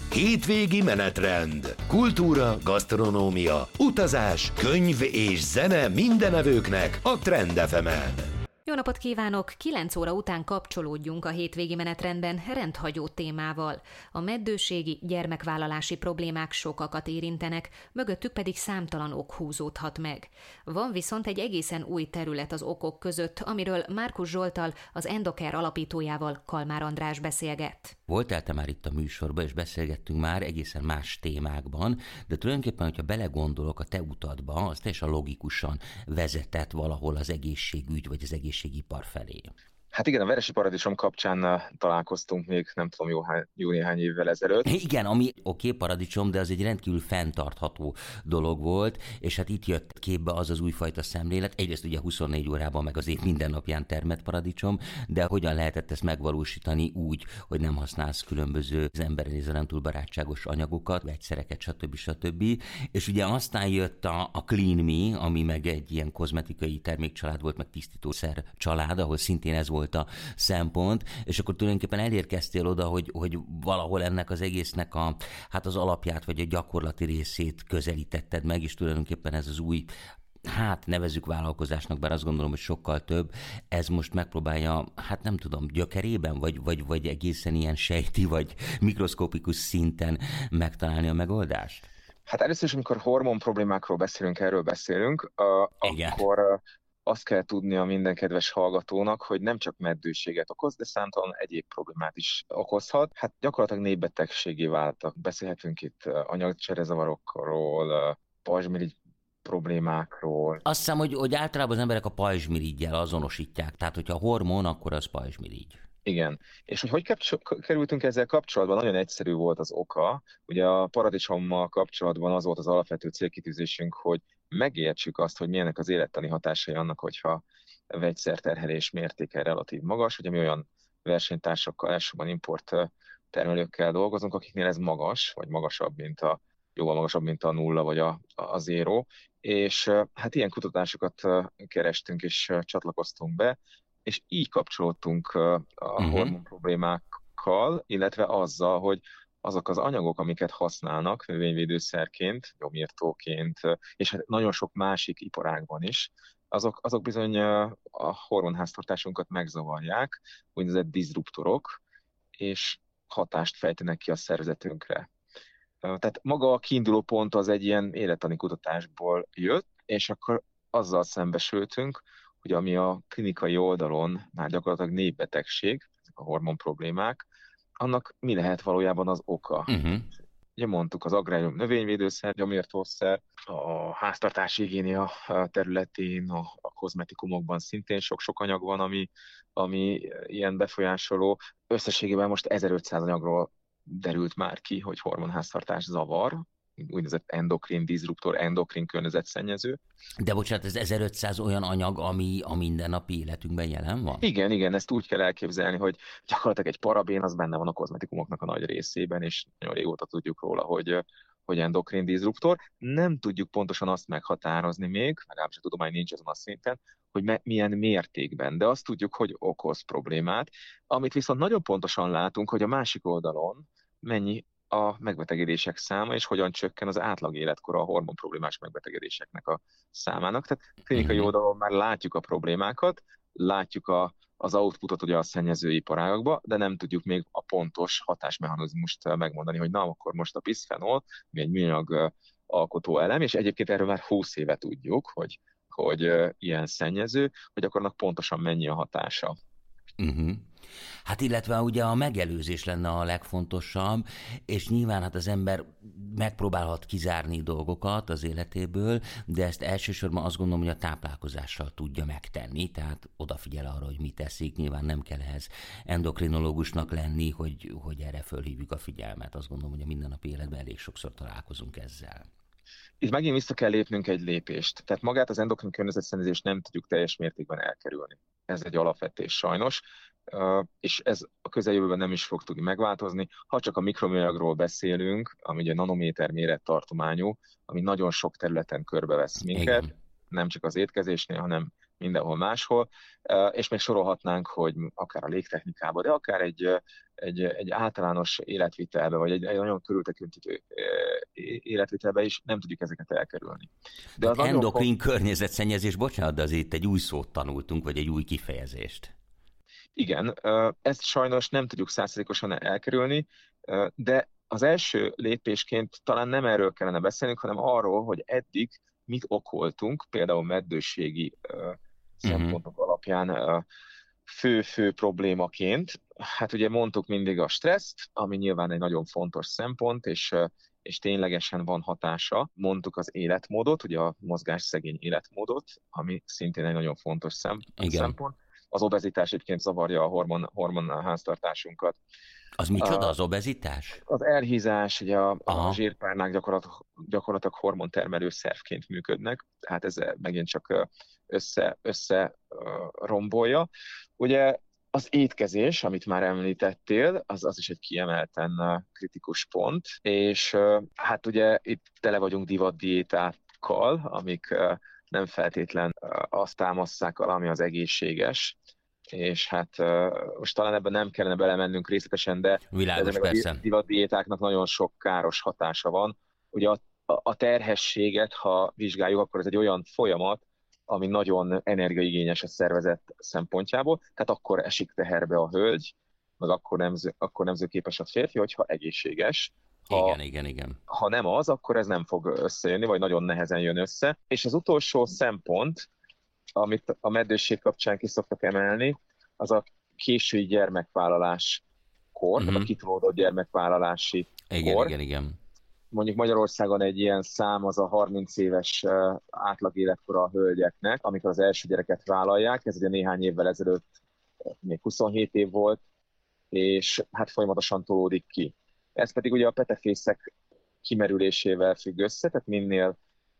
Hétvégi menetrend. Kultúra, gasztronómia, utazás, könyv és zene mindenevőknek a Trend FM-en. Jó napot kívánok! 9 óra után kapcsolódjunk a hétvégi menetrendben rendhagyó témával. A meddőségi, gyermekvállalási problémák sokakat érintenek, mögöttük pedig számtalan ok húzódhat meg. Van viszont egy egészen új terület az okok között, amiről Márkus Zsolttal, az Endocare alapítójával, Kalmár András beszélget. Voltál te már itt a műsorban, és beszélgettünk már egészen más témákban, de tulajdonképpen, hogyha belegondolok a te utadba, az teljesen logikusan vezetett valahol az egészségügy vagy az egészségipar felé. Hát igen, a Veresi Paradicsom kapcsán találkoztunk még, nem tudom, jó néhány évvel ezelőtt. Igen, ami oké, paradicsom, de az egy rendkívül fenntartható dolog volt, és hát itt jött képbe az az újfajta szemlélet. Egyrészt ugye 24 órában meg az év minden napján termett paradicsom, de hogyan lehetett ezt megvalósítani úgy, hogy nem használsz különböző az emberre nézve nem túl barátságos anyagokat, vegyszereket, stb. És ugye aztán jött a Clean Me, ami meg egy ilyen kozmetikai termékcsalád volt, meg tisztítószer család, ahol szintén ez volt a szempont, és akkor tulajdonképpen elérkeztél oda, hogy valahol ennek az egésznek az alapját, vagy a gyakorlati részét közelítetted meg, és tulajdonképpen ez az új, nevezzük vállalkozásnak, bár azt gondolom, hogy sokkal több, ez most megpróbálja, nem tudom, gyökerében, vagy egészen ilyen sejti, vagy mikroszkopikus szinten megtalálni a megoldást? Hát először is, amikor hormon problémákról beszélünk, akkor azt kell tudnia minden kedves hallgatónak, hogy nem csak meddőséget okoz, de számtalan egyéb problémát is okozhat. Hát gyakorlatilag népbetegségé váltak. Beszélhetünk itt anyagcserezavarokról, pajzsmirigy problémákról. Azt hiszem, hogy általában az emberek a pajzsmiriggyel azonosítják. Tehát, hogyha hormon, akkor az pajzsmirigy. Igen. És hogy kerültünk ezzel kapcsolatban, nagyon egyszerű volt az oka. Ugye a paradicsommal kapcsolatban az volt az alapvető célkitűzésünk, hogy megértsük azt, hogy milyenek az élettani hatásai annak, hogyha a vegyszerterhelés mértéke relatív magas. Ugye mi olyan versenytársakkal, elsősorban import termelőkkel dolgozunk, akiknél ez magas, vagy jóval magasabb, mint a nulla, vagy a zéró. És hát ilyen kutatásokat kerestünk, és csatlakoztunk be, és így kapcsolódtunk a hormon problémákkal, illetve azzal, hogy azok az anyagok, amiket használnak növényvédőszerként, gyomírtóként, és hát nagyon sok másik iparágban is, azok bizony a hormonháztartásunkat megzavarják, úgynevezett diszruptorok, és hatást fejtenek ki a szervezetünkre. Tehát maga a kiinduló pont az egy ilyen élettani kutatásból jött, és akkor azzal szembesültünk, hogy ami a klinikai oldalon már gyakorlatilag népbetegség, ezek a hormon problémák, annak mi lehet valójában az oka. Ugye mondtuk, az agrárium növényvédőszer, gyomírtószer, a háztartási higiénia területén, a kozmetikumokban szintén sok-sok anyag van, ami ilyen befolyásoló. Összességében most 1500 anyagról derült már ki, hogy hormonháztartás zavar, úgynevezett endokrin diszruptor, endokrin környezetszennyező. De bocsánat, ez 1500 olyan anyag, ami a mindennapi életünkben jelen van? Igen, ezt úgy kell elképzelni, hogy gyakorlatilag egy parabén az benne van a kozmetikumoknak a nagy részében, és nagyon régóta tudjuk róla, hogy endokrin diszruptor. Nem tudjuk pontosan azt meghatározni még, legalábbis a tudomány nincs azon a szinten, hogy milyen mértékben, de azt tudjuk, hogy okoz problémát. Amit viszont nagyon pontosan látunk, hogy a másik oldalon mennyi a megbetegedések száma, és hogyan csökken az átlag életkora a hormon problémás megbetegedéseknek a számának. Tehát klinikai oldalon már látjuk a problémákat, látjuk az outputot ugye a szennyezőiparágakba, de nem tudjuk még a pontos hatásmechanizmust megmondani, hogy na, akkor most a bisphenol, ami egy műanyag alkotó elem, és egyébként erről már 20 éve tudjuk, hogy ilyen szennyező, hogy akkor annak pontosan mennyi a hatása. Hát illetve ugye a megelőzés lenne a legfontosabb, és nyilván az ember megpróbálhat kizárni dolgokat az életéből, de ezt elsősorban azt gondolom, hogy a táplálkozással tudja megtenni, tehát odafigyel arra, hogy mit eszik, nyilván nem kell ehhez endokrinológusnak lenni, hogy erre fölhívjuk a figyelmet. Azt gondolom, hogy a mindennapi életben elég sokszor találkozunk ezzel. Itt megint vissza kell lépnünk egy lépést. Tehát magát az endokrin környezetszennyezést nem tudjuk teljes mértékben elkerülni. Ez egy alapvetés sajnos, és ez a közeljövőben nem is fog tudni megváltozni. Ha csak a mikroműanyagról beszélünk, ami ugye nanométer mérettartományú, ami nagyon sok területen körbevesz minket, igen, nem csak az étkezésnél, hanem mindenhol máshol, és még sorolhatnánk, hogy akár a légtechnikában, de akár egy általános életvitelbe, vagy egy nagyon körültekintő életvitelbe is nem tudjuk ezeket elkerülni. De az endokrin környezetszennyezés, bocsánat, de azért itt egy új szót tanultunk, vagy egy új kifejezést. Igen, ezt sajnos nem tudjuk 100%-osan elkerülni, de az első lépésként talán nem erről kellene beszélnünk, hanem arról, hogy eddig mit okoltunk, például meddőségi szempontok alapján fő problémaként. Hát ugye mondtuk mindig a stresszt, ami nyilván egy nagyon fontos szempont, és ténylegesen van hatása. Mondtuk az életmódot, ugye a mozgásszegény életmódot, ami szintén egy nagyon fontos szempont. Az obezitás egyébként zavarja a hormonháztartásunkat. Az micsoda az obezitás? Az elhízás, ugye a zsírpárnák gyakorlatilag hormontermelő szervként működnek, tehát ez megint csak össze rombolja. Ugye az étkezés, amit már említettél, az is egy kiemelten kritikus pont, és hát ugye itt tele vagyunk divatdiétákkal, amik nem feltétlen azt támasszák alá, ami az egészséges, és hát most talán ebben nem kellene belemennünk részletesen, de a divatdiétáknak nagyon sok káros hatása van. Ugye a terhességet, ha vizsgáljuk, akkor ez egy olyan folyamat, ami nagyon energiaigényes a szervezet szempontjából, tehát akkor esik teherbe a hölgy, meg akkor nemzőképes a férfi, hogyha egészséges. Igen. Ha nem az, akkor ez nem fog összejönni, vagy nagyon nehezen jön össze. És az utolsó szempont, amit a meddőség kapcsán ki szoktak emelni, az a késői gyermekvállalás kor, tehát a kitolódott gyermekvállalási kor. Igen. Mondjuk Magyarországon egy ilyen szám az a 30 éves átlag életkora a hölgyeknek, amikor az első gyereket vállalják, ez ugye néhány évvel ezelőtt még 27 év volt, és hát folyamatosan tolódik ki. Ez pedig ugye a petefészek kimerülésével függ össze, tehát minél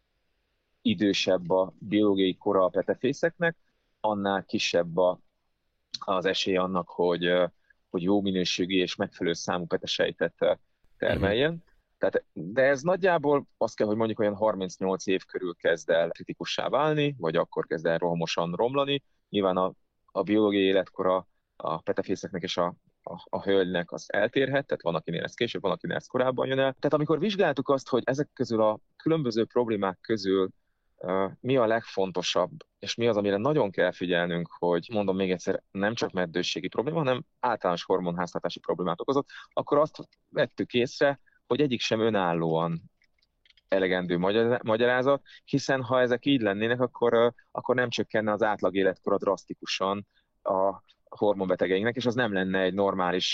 idősebb a biológiai kora a petefészeknek, annál kisebb az esély annak, hogy jó minőségű és megfelelő számú petesejtet termeljen. De ez nagyjából azt kell, hogy mondjuk olyan 38 év körül kezd el kritikussá válni, vagy akkor kezd el rohamosan romlani. Nyilván a biológiai életkora a petefészeknek és a hölgynek az eltérhet, tehát van, akinél ez később, van, akinél ez korábban jön el. Tehát amikor vizsgáltuk azt, hogy ezek közül a különböző problémák közül mi a legfontosabb, és mi az, amire nagyon kell figyelnünk, hogy mondom még egyszer, nem csak meddősségi probléma, hanem általános hormonháztartási problémát okozott, akkor azt vettük észre, hogy egyik sem önállóan elegendő magyarázat, hiszen ha ezek így lennének, akkor nem csökkenne az átlag életkora drasztikusan a hormonbetegeinknek, és az nem lenne egy normális,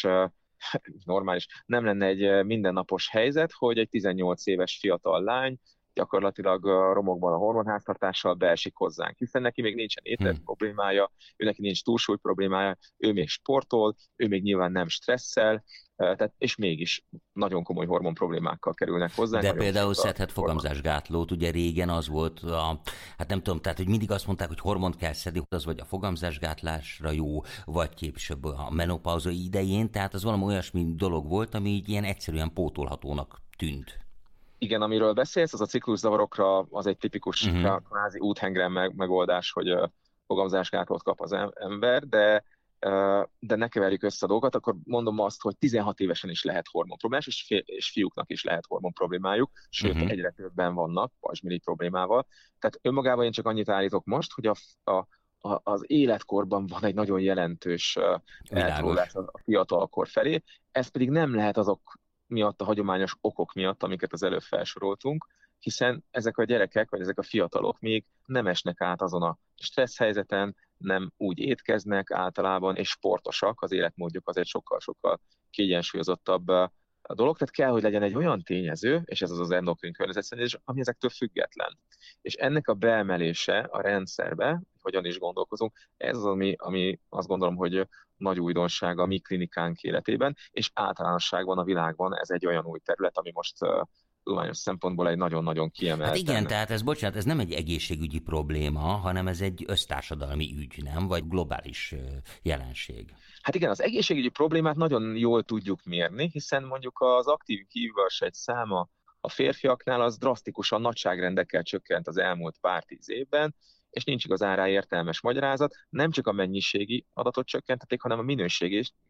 nem lenne egy mindennapos helyzet, hogy egy 18 éves fiatal lány gyakorlatilag romokban a hormonháztartással beesik hozzánk, hiszen neki még nincsen ételt problémája, ő neki nincs túlsúly problémája, ő még sportol, ő még nyilván nem stresszel, és mégis nagyon komoly hormon problémákkal kerülnek hozzá. De például szedhet fogamzásgátlót, ugye régen az volt, hát nem tudom, tehát hogy mindig azt mondták, hogy hormont kell szedni, az vagy a fogamzásgátlásra jó, vagy később a menopauza idején, tehát az valami olyasmi dolog volt, ami így ilyen egyszerűen pótolhatónak tűnt. Igen, amiről beszélsz, az a cikluszavarokra az egy tipikus kvázi úthengren megoldás, hogy fogamzásgátlót kap az ember, de ne keverjük össze a dolgokat, akkor mondom azt, hogy 16 évesen is lehet hormonproblémás, és fiúknak is lehet hormonproblémájuk, sőt, egyre többen vannak pajzsmirigy problémával. Tehát önmagában én csak annyit állítok most, hogy az életkorban van egy nagyon jelentős eltolódás a fiatalkor felé, ez pedig nem lehet azok miatt, a hagyományos okok miatt, amiket az előbb felsoroltunk, hiszen ezek a gyerekek, vagy ezek a fiatalok még nem esnek át azon a stressz helyzeten, nem úgy étkeznek általában, és sportosak, az életmódjuk azért sokkal-sokkal kiegyensúlyozottabb a dolog. Tehát kell, hogy legyen egy olyan tényező, és ez az endokrin környezetszennyezés, ami ezektől független. És ennek a beemelése a rendszerbe, hogyan is gondolkozunk, ez az, ami azt gondolom, hogy nagy újdonság a mi klinikánk életében, és általánosságban a világban ez egy olyan új terület, ami most tudományos szempontból egy nagyon-nagyon kiemelt. Hát igen, tehát ez nem egy egészségügyi probléma, hanem ez egy össztársadalmi ügy, nem? Vagy globális jelenség. Hát igen, az egészségügyi problémát nagyon jól tudjuk mérni, hiszen mondjuk az aktív hívősejt száma a férfiaknál az drasztikusan nagyságrendekkel csökkent az elmúlt pár 10 évben, és nincs igazán rá értelmes magyarázat, nem csak a mennyiségi adatot csökkentették, hanem a minőségi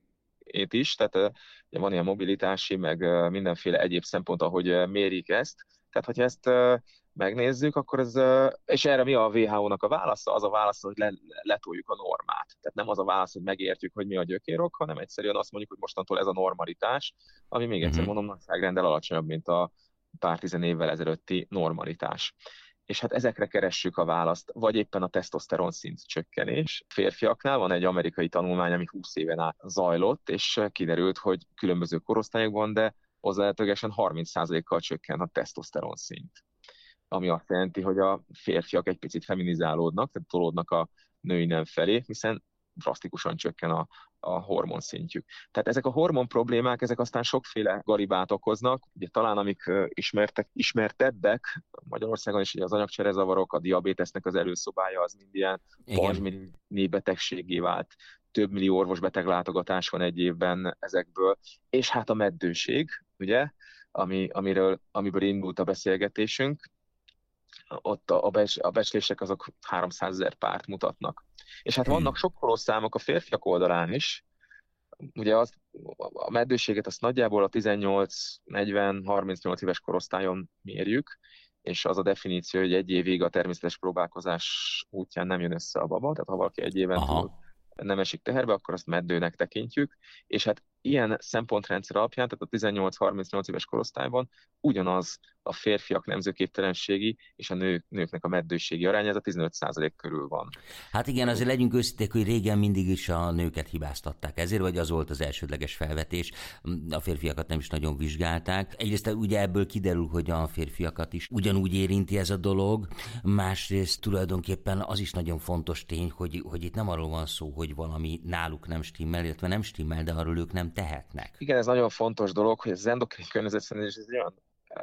is, tehát ugye van ilyen mobilitási, meg mindenféle egyéb szempont, ahogy mérik ezt. Tehát, hogyha ezt megnézzük, akkor és erre mi a WHO-nak a válasza? Az a válasz, hogy letoljuk a normát. Tehát nem az a válasz, hogy megértjük, hogy mi a gyökérok, hanem egyszerűen azt mondjuk, hogy mostantól ez a normalitás, ami még egyszer mondom, nagyságrendel alacsonyabb, mint a pár 10 évvel ezelőtti normalitás. És hát ezekre keressük a választ, vagy éppen a tesztoszteron szint csökkenés. Férfiaknál van egy amerikai tanulmány, ami 20 éven át zajlott, és kiderült, hogy különböző korosztályokban, de hozzávetőlegesen 30%-kal csökken a tesztoszteron szint. Ami azt jelenti, hogy a férfiak egy picit feminizálódnak, tehát tolódnak a női nem felé, hiszen drasztikusan csökken a hormonszintjük. Tehát ezek a hormon problémák, ezek aztán sokféle galibát okoznak, ugye talán amik ismertebbek Magyarországon is, ugye az anyagcserezavarok, a diabétesznek az előszobája, az mind ilyen pajzsmirigy betegségé vált. Több millió orvosbeteg látogatás van egy évben ezekből, és hát a meddőség, ugye, amiből indult a beszélgetésünk, ott a becslések azok 300 000 párt mutatnak. És hát vannak sokkoló számok a férfiak oldalán is. Ugye a meddőséget azt nagyjából a 18-40-38 éves korosztályon mérjük, és az a definíció, hogy egy évig a természetes próbálkozás útján nem jön össze a baba, tehát ha valaki egy éven túl nem esik teherbe, akkor azt meddőnek tekintjük, és hát ilyen szempontrendszer alapján, tehát a 18-38 éves korosztályban ugyanaz a férfiak nemzőképtelenségi és a nőknek a meddőségi aránya, ez a 15% körül van. Hát igen, azért legyünk őszinték, hogy régen mindig is a nőket hibáztatták ezért, vagy az volt az elsődleges felvetés, a férfiakat nem is nagyon vizsgálták. Egyrészt ugye ebből kiderül, hogy a férfiakat is ugyanúgy érinti ez a dolog, másrészt tulajdonképpen az is nagyon fontos tény, hogy itt nem arról van szó, hogy valami náluk nem stimmel, illetve nem stimmel, de arról ők nem tehetnek. Igen, ez nagyon fontos dolog, hogy az endokrin környezetszennyezés ez olyan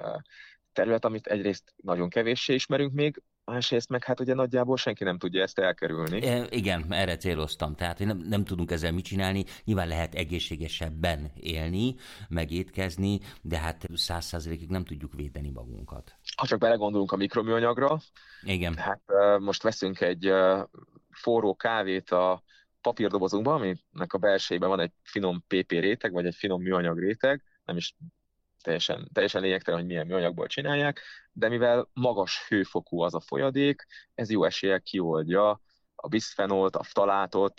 terület, amit egyrészt nagyon kevéssé ismerünk még, másrészt meg hát ugye nagyjából senki nem tudja ezt elkerülni. Igen, erre céloztam. Tehát nem tudunk ezzel mit csinálni. Nyilván lehet egészségesebben élni, meg étkezni, de hát 100%-ig nem tudjuk védeni magunkat. Ha csak belegondolunk a mikroműanyagra, igen. Hát most veszünk egy forró kávét a papírdobozunkba, aminek a belsejében van egy finom PP réteg, vagy egy finom műanyag réteg, nem is teljesen lényegtelen, hogy milyen műanyagból csinálják, de mivel magas hőfokú az a folyadék, ez jó eséllyel kioldja a biszfenolt, a ftalátot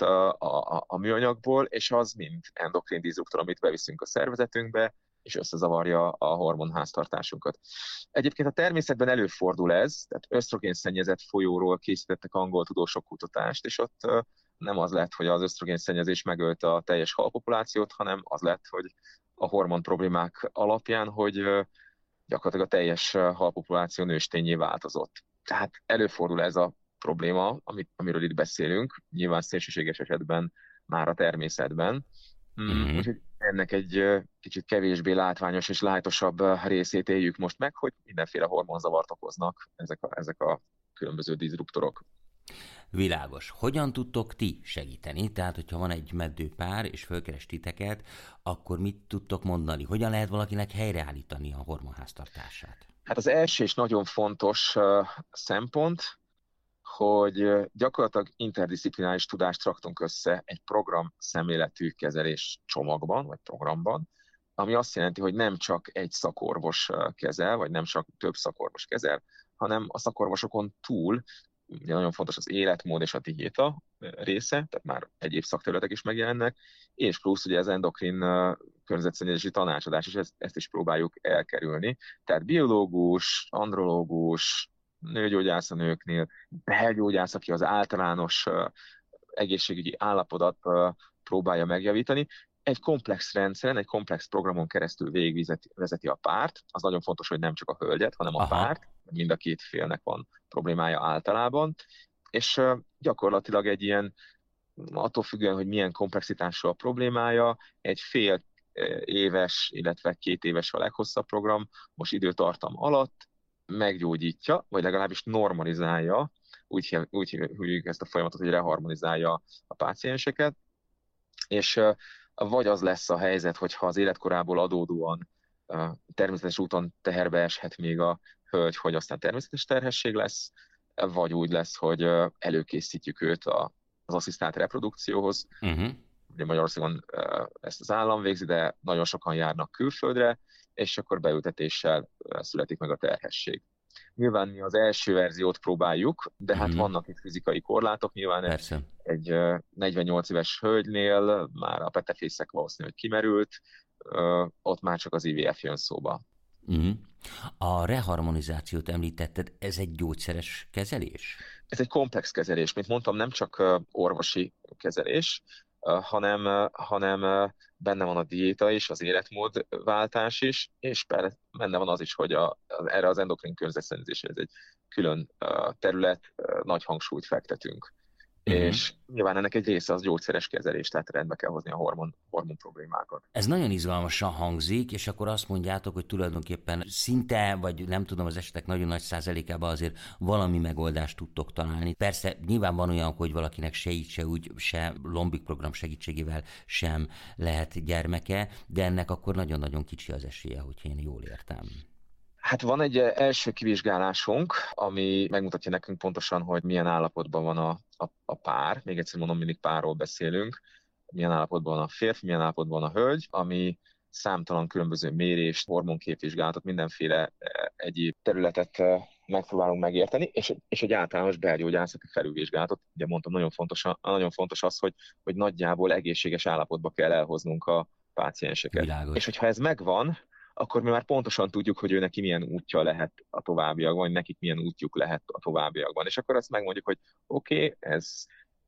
a műanyagból, és az mind endokrin diszruptor, amit beviszünk a szervezetünkbe, és összezavarja a hormonháztartásunkat. Egyébként a természetben előfordul ez, tehát ösztrogénszennyezett folyóról készítettek angol tudósok kutatást, és ott nem az lett, hogy az ösztrogénszennyezés megölte a teljes halpopulációt, hanem az lett, hogy a hormon problémák alapján, hogy gyakorlatilag a teljes halpopuláció nőstényé változott. Tehát előfordul ez a probléma, amiről itt beszélünk, nyilván szélsőséges esetben már a természetben. Úgyhogy ennek egy kicsit kevésbé látványos és lájtosabb részét éljük most meg, hogy mindenféle hormonzavart okoznak ezek a különböző diszruptorok. Világos. Hogyan tudtok ti segíteni? Tehát, hogyha van egy meddő pár, és fölkeres titeket, akkor mit tudtok mondani? Hogyan lehet valakinek helyreállítani a hormonháztartását? Hát az első és nagyon fontos szempont, hogy gyakorlatilag interdisziplináris tudást raktunk össze egy program szemléletű kezelés csomagban, vagy programban, ami azt jelenti, hogy nem csak egy szakorvos kezel, vagy nem csak több szakorvos kezel, hanem a szakorvosokon túl ugye nagyon fontos az életmód és a diéta része, tehát már egyéb szakterületek is megjelennek, és plusz ugye az endokrin környezetszennyezési tanácsadás, és ezt is próbáljuk elkerülni. Tehát biológus, andrológus, nőgyógyász a nőknél, belgyógyász, aki az általános egészségügyi állapotot próbálja megjavítani. Egy komplex rendszeren, egy komplex programon keresztül végigvezeti a párt. Az nagyon fontos, hogy nem csak a hölgyet, hanem a párt. Mind a két félnek van problémája általában. És gyakorlatilag egy ilyen, attól függően, hogy milyen komplexitású a problémája, egy fél éves, illetve 2 éves a leghosszabb program, most időtartam alatt meggyógyítja, vagy legalábbis normalizálja, úgy hívjuk ezt a folyamatot, hogy reharmonizálja a pácienseket, és vagy az lesz a helyzet, hogyha az életkorából adódóan természetes úton teherbe eshet még a hölgy, hogy aztán természetes terhesség lesz, vagy úgy lesz, hogy előkészítjük őt az asszisztált reprodukcióhoz, ugye Magyarországon ezt az állam végzi, de nagyon sokan járnak külföldre, és akkor beültetéssel születik meg a terhesség. Nyilván mi az első verziót próbáljuk, de hát vannak itt fizikai korlátok, nyilván egy 48 éves hölgynél már a petefészek valószínű, hogy kimerült, ott már csak az IVF jön szóba. A reharmonizációt említetted, ez egy gyógyszeres kezelés? Ez egy komplex kezelés, mint mondtam, nem csak orvosi kezelés, hanem benne van a diéta is, az életmódváltás is, és benne van az is, hogy erre az endokrin környezetszennyezésre ez egy külön terület, nagy hangsúlyt fektetünk. És nyilván ennek egy része az gyógyszeres kezelés, tehát rendbe kell hozni a hormon problémákat. Ez nagyon izgalmasan hangzik, és akkor azt mondjátok, hogy tulajdonképpen szinte, vagy nem tudom, az esetek nagyon nagy százalékában azért valami megoldást tudtok találni. Persze nyilván van olyan, hogy valakinek se így, se úgy, se Lombik program segítségével sem lehet gyermeke, de ennek akkor nagyon-nagyon kicsi az esélye, hogy én jól értem. Hát van egy első kivizsgálásunk, ami megmutatja nekünk pontosan, hogy milyen állapotban van a pár. Még egyszer mondom, mindig párról beszélünk. Milyen állapotban van a férfi, milyen állapotban van a hölgy, ami számtalan különböző mérést, hormonképvizsgálatot, mindenféle egyéb területet megpróbálunk megérteni, és egy általános belgyógyászati felülvizsgálatot. Ugye mondtam, nagyon fontos az, hogy nagyjából egészséges állapotba kell elhoznunk a pácienseket. Világos. És hogyha ez megvan, akkor mi már pontosan tudjuk, hogy ő neki milyen útja lehet a továbbiakban, vagy nekik milyen útjuk lehet a továbbiakban. És akkor azt megmondjuk, hogy oké, ez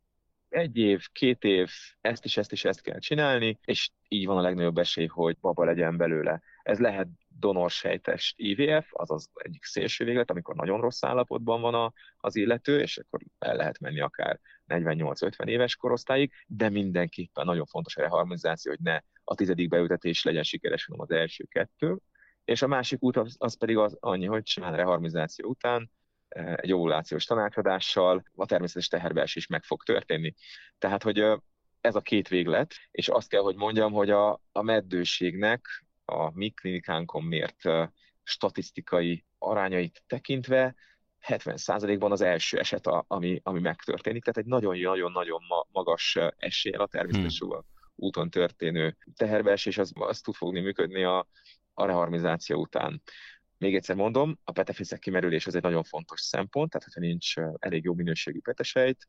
1 év, 2 év, ezt kell csinálni, és így van a legnagyobb esély, hogy baba legyen belőle. Ez lehet donorsejtes IVF, azaz egyik szélső véglet, amikor nagyon rossz állapotban van az illető, és akkor el lehet menni akár 48-50 éves korosztályig, de mindenképpen nagyon fontos a reharmonizáció, hogy ne a 10. beültetés legyen sikeres, hanem az első 2. És a másik út az pedig annyi, hogy simán reharmonizáció után egy ovulációs tanácsadással a természetes teherbeesés is meg fog történni. Tehát, hogy ez a 2 véglet, és azt kell, hogy mondjam, hogy a meddőségnek a mi klinikánkon mért statisztikai arányait tekintve 70%-ban az első eset, ami megtörténik. Tehát egy nagyon-nagyon magas eséllyel a természetes úton történő teherbeesés, az tud fogni működni a reharmonizáció után. Még egyszer mondom, a petefészek kimerülés az egy nagyon fontos szempont, tehát hogyha nincs elég jó minőségű petesejt,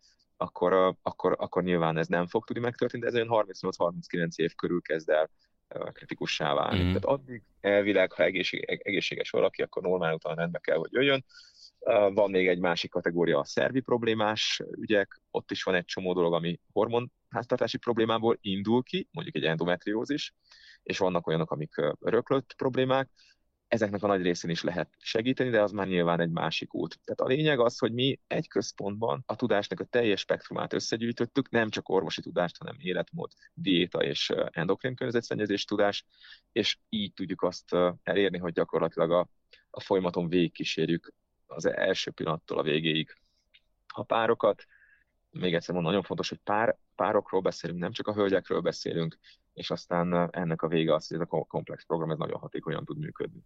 akkor nyilván ez nem fog tudni megtörténni, de ez olyan 38-39 év körül kezd el kritikussá válni. Tehát addig elvileg, ha egészséges valaki, akkor normál után rendbe kell, hogy jöjjön. Van még egy másik kategória, a szervi problémás ügyek, ott is van egy csomó dolog, ami hormonháztartási problémából indul ki, mondjuk egy endometriózis, és vannak olyanok, amik öröklött problémák. Ezeknek a nagy részén is lehet segíteni, de az már nyilván egy másik út. Tehát a lényeg az, hogy mi egy központban a tudásnak a teljes spektrumát összegyűjtöttük, nem csak orvosi tudást, hanem életmód, diéta és endokrin környezetszennyezés tudás, és így tudjuk azt elérni, hogy gyakorlatilag a folyamaton végigkísérjük az első pillanattól a végéig a párokat. Még egyszer mondom, nagyon fontos, hogy párokról beszélünk, nem csak a hölgyekről beszélünk, és aztán ennek a vége az, hogy ez a komplex program ez nagyon hatékonyan tud működni.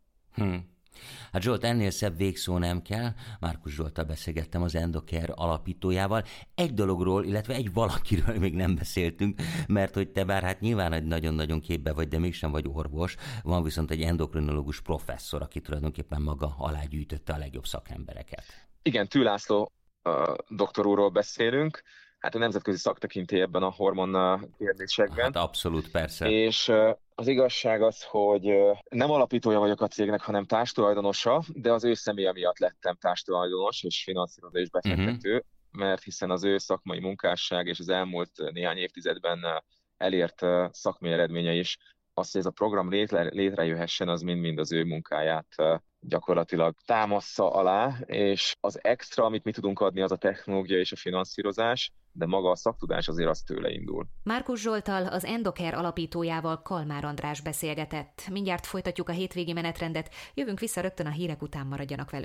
Hát Zsolt, ennél szebb végszó nem kell. Márkus Zsolttal beszélgettem, az Endocare alapítójával. Egy dologról, illetve egy valakiről még nem beszéltünk, mert hogy te bár hát nyilván egy nagyon-nagyon képbe vagy, de mégsem vagy orvos, van viszont egy endokrinológus professzor, aki tulajdonképpen maga alá gyűjtötte a legjobb szakembereket. Igen, Tű László doktor úrról beszélünk. Hát a nemzetközi szaktekintély ebben a hormon kérdésekben. Hát abszolút, persze. És az igazság az, hogy nem alapítója vagyok a cégnek, hanem társtulajdonosa, de az ő személye miatt lettem társtulajdonos és finanszírozó és befektető, mert hiszen az ő szakmai munkásság és az elmúlt néhány évtizedben elért szakmai eredménye is, az, hogy ez a program létrejöhessen, az mind-mind az ő munkáját gyakorlatilag támassza alá, és az extra, amit mi tudunk adni, az a technológia és a finanszírozás, de maga a szaktudás azért az tőle indul. Márkus Zsolttal, az Endocare alapítójával, Kalmár András beszélgetett. Mindjárt folytatjuk a hétvégi menetrendet, jövünk vissza rögtön a hírek után, maradjanak velünk.